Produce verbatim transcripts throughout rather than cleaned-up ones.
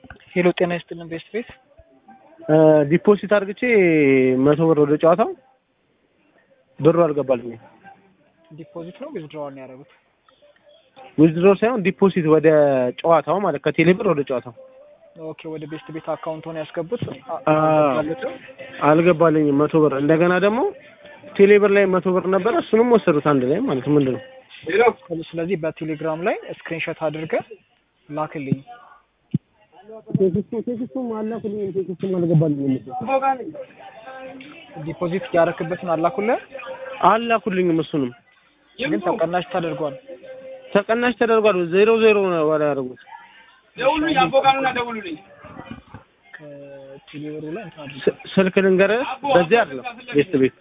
ሄሎ ጤና ይስጥልን ቤስት ቤት ዲፖዚት አድርግቼ መቶ ብር ወደ ጨዋታው ብሩ አልገባልኝም። ዲፖዚት ነው ዊዝድሮው ነው ያደረጉት? ዊዝድሮው ሳይሆን ዲፖዚት ወደ ጨዋታው ማለት ከቴሌ ብር ወደ ጨዋታው። ኦኬ ወደ ቤስት ቤት አካውንት ሆነ ያስገቡት? አልገባልኝም መቶ ብር። እንደገና ደግሞ ቴሌ ብር ላይ መቶ ብር ነበር እሱንም ወሰዱት አንድ ላይ ማለት ምንድነው? ስለዚህ በቴሌግራም ላይ ስክሪንሾት አድርገህ ላክልኝ። ቴክስቱ ቴክስቱ ማላኩልኝ ቴክስቱ አልገባልኝም። ዲፖዚት ያደረክበትን አላኩልህ? አላኩልኝም እሱንም ግን ተቀናሽ ተደርጓል። ተቀናሽ ተደርጓል። ዜሮ ዜሮ ነው ወራ ያደረጉት። ደውሉልኝ አቦጋኑና ደውሉልኝ። ከቴሌብሩ ላይ ስልክ ልንገርህ በዚህ አይደለም ቤስት ቤት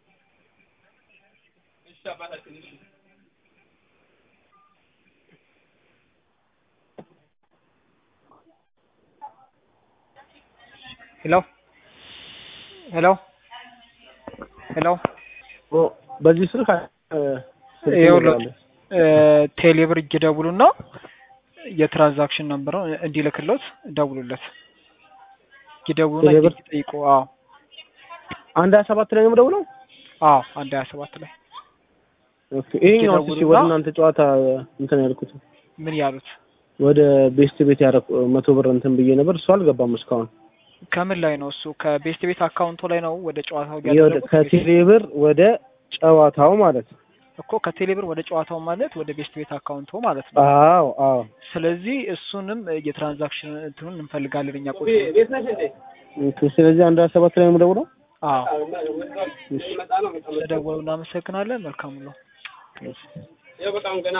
ሄሎ ሄሎ ሄሎ ኦ በዚህ ስልክ ይኸውልህ ቴሌብር ይደውሉና የትራንዛክሽን ነምበር እንዲልክለት ደውሉለት። ይደውሉና ይጠይቁ። አዎ አንድ ሃያ ሰባት ላይ ነው ደውለው? አዎ አንድ ሃያ ሰባት ላይ። ኦኬ ይሄኛው እሺ ወደ እናንተ ጨዋታ እንትን ያልኩት ምን ያሉት? ወደ ቤስት ቤት ያረኩ መቶ ብር እንትን ብዬ ነበር እሱ አልገባም እስካሁን። ከምን ላይ ነው እሱ? ከቤስት ቤት አካውንቱ ላይ ነው ወደ ጨዋታው ያደረኩት? ከቴሌ ብር ወደ ጨዋታው ማለት ነው እኮ ከቴሌ ብር ወደ ጨዋታው ማለት ወደ ቤስት ቤት አካውንቱ ማለት ነው። አዎ አዎ። ስለዚህ እሱንም የትራንዛክሽን እንትኑን እንፈልጋለን እኛ ቆይ። ኦኬ ስለዚህ አንድ ሃያ ሰባት ላይ ነው ደውለው? አዎ ስለደወሉ እናመሰግናለን። መልካም ነው።